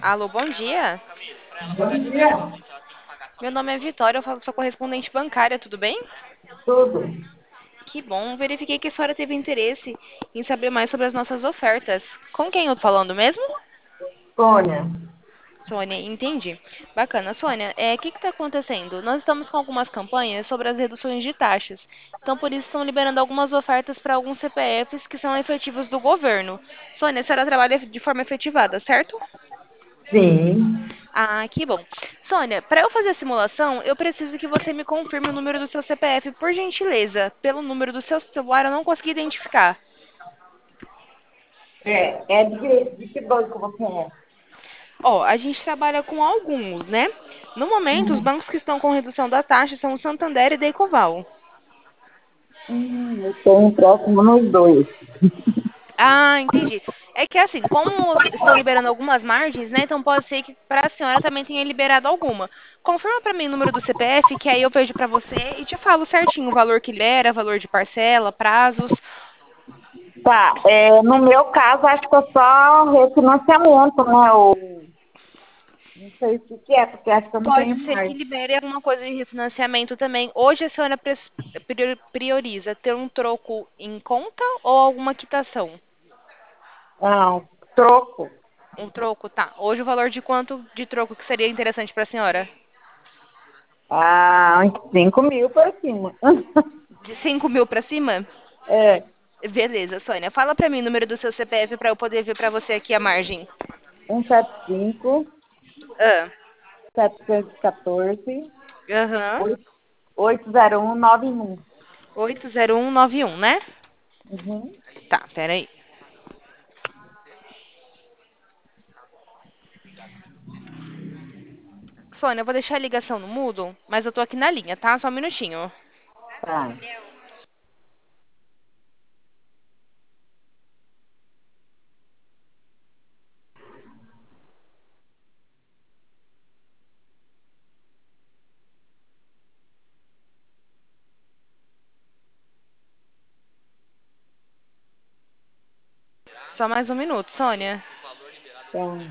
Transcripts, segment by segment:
Alô, bom dia. Bom dia. Meu nome é Vitória, eu falo sua correspondente bancária, tudo bem? Tudo. Que bom, verifiquei que a senhora teve interesse em saber mais sobre as nossas ofertas. Com quem eu tô falando mesmo? Sônia. Sônia, entendi. Bacana. Sônia, o que está acontecendo? Nós estamos com algumas campanhas sobre as reduções de taxas. Então, por isso, estão liberando algumas ofertas para alguns CPFs que são efetivos do governo. Sônia, a senhora trabalha de forma efetivada, certo? Sim. Ah, que bom. Sônia, para eu fazer a simulação, eu preciso que você me confirme o número do seu CPF, por gentileza. Pelo número do seu celular, eu não consegui identificar. É de que banco você é? Ó, a gente trabalha com alguns, né? No momento, os bancos que estão com redução da taxa são o Santander e Decoval. Eu tenho próximo nos dois. Ah, entendi. É que assim, como estão liberando algumas margens, né? Então pode ser que para a senhora também tenha liberado alguma. Confirma para mim o número do CPF, que aí eu vejo para você e te falo certinho o valor que libera, valor de parcela, prazos. Tá, no meu caso, acho que é só refinanciamento, né? Não sei o que que é, porque acho que eu não Pode tenho ser que mais. libere alguma coisa de refinanciamento também. Hoje a senhora prioriza ter um troco em conta ou alguma quitação? Não, troco. Um troco, tá. Hoje o valor de quanto de troco que seria interessante para a senhora? Ah, uns 5.000 por cima. De 5.000 para cima? É, Beleza, Sônia. Fala para mim o número do seu CPF para eu poder ver para você aqui a margem. 175, Ah, 714, aham. 80191. 80191, né? Uhum. Tá, peraí. Sônia, eu vou deixar a ligação no mudo, mas eu tô aqui na linha, tá? Só um minutinho. Tá. Só mais um minuto, Sônia. Tá.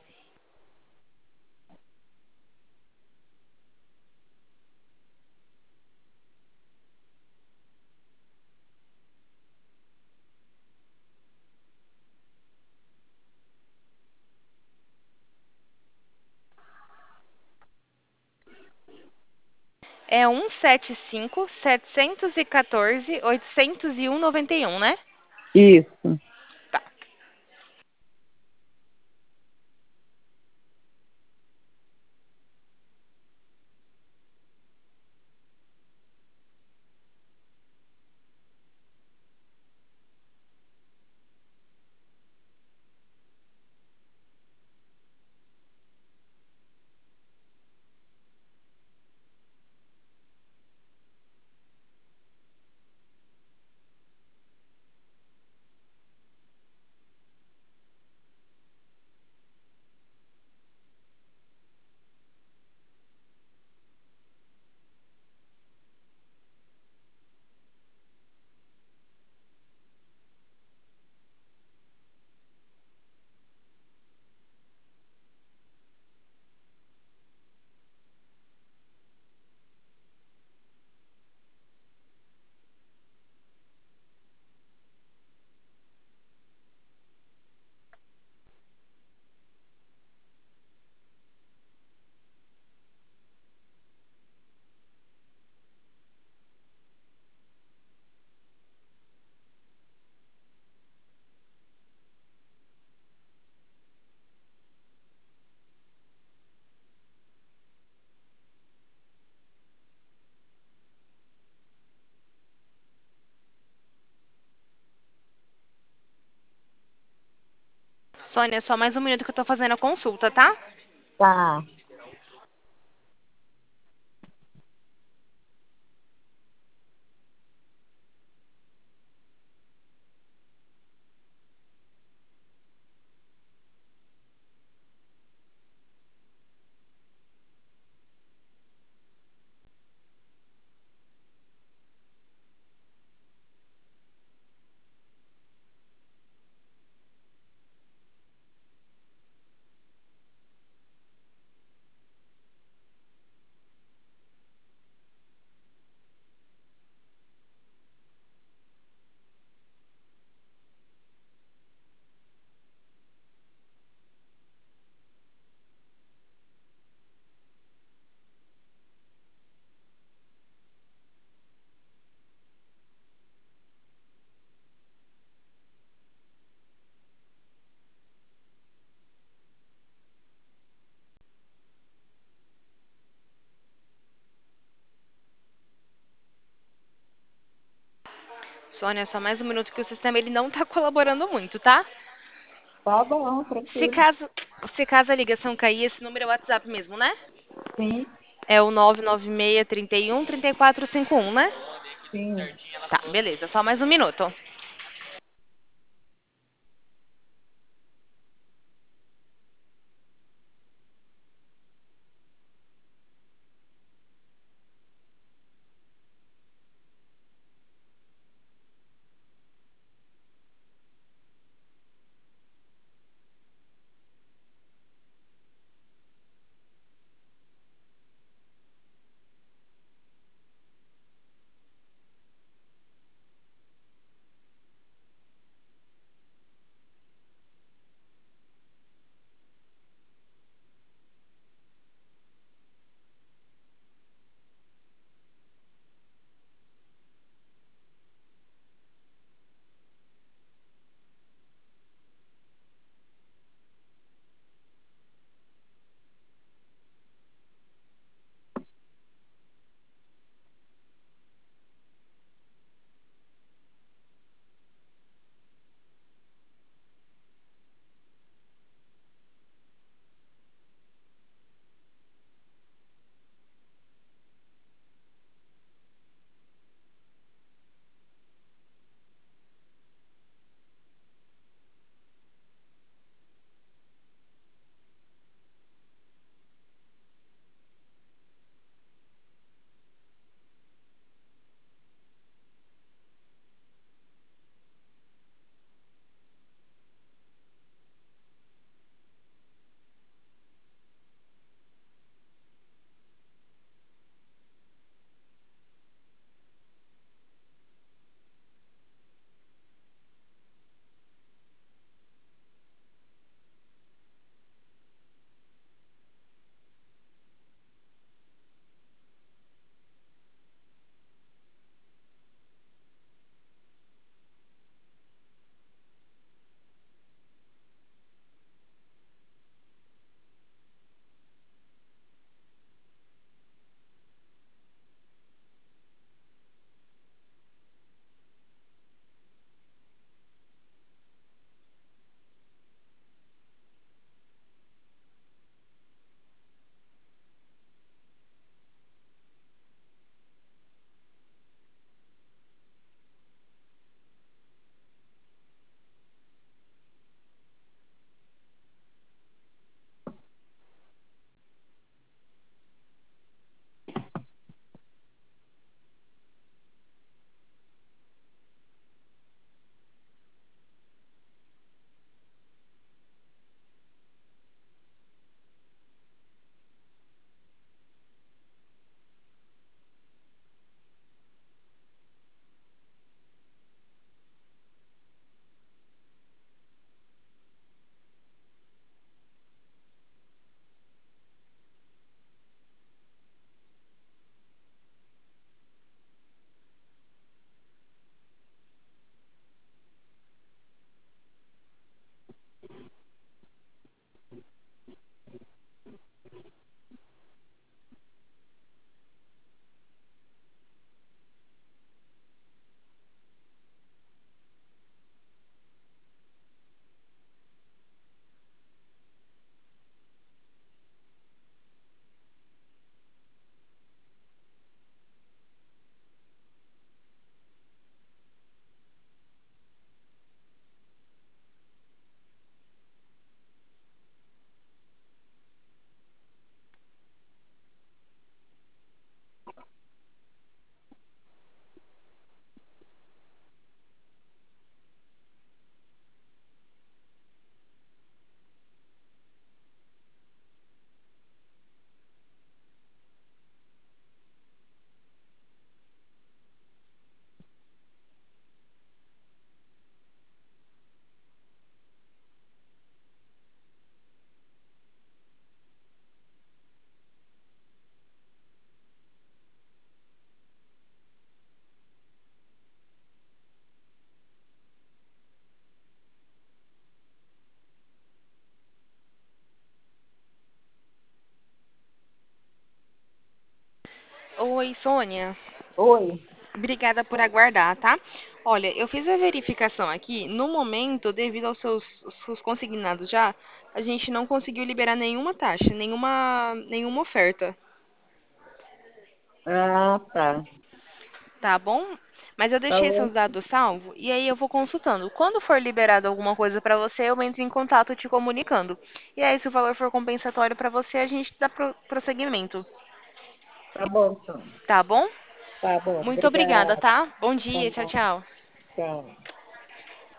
É 175 714 801 né? Isso. Tá. Sônia, só mais um minuto que eu tô fazendo a consulta, tá? Tá. Sônia, só mais um minuto que o sistema ele não tá colaborando muito, tá? Tá bom, Se tranquilo. caso, se caso a ligação cair, esse número é o WhatsApp mesmo, né? Sim, É o 99631 3451, né? sim. Tá, beleza, só mais um minuto. Oi, Sônia. Oi. Obrigada por aguardar, tá? Olha, eu fiz a verificação aqui. No momento, devido aos seus consignados já, a gente não conseguiu liberar nenhuma taxa, nenhuma oferta, Ah, tá. tá bom? Mas eu Tá deixei seus bom. dados salvo e aí eu vou consultando. Quando for liberado alguma coisa pra você, eu entro em contato te comunicando. E aí, se o valor for compensatório pra você, a gente dá prosseguimento, Tá bom, então. tá bom? Tá bom. Muito obrigada, Obrigada. tá? Bom dia, tchau, Tá, tchau. tchau.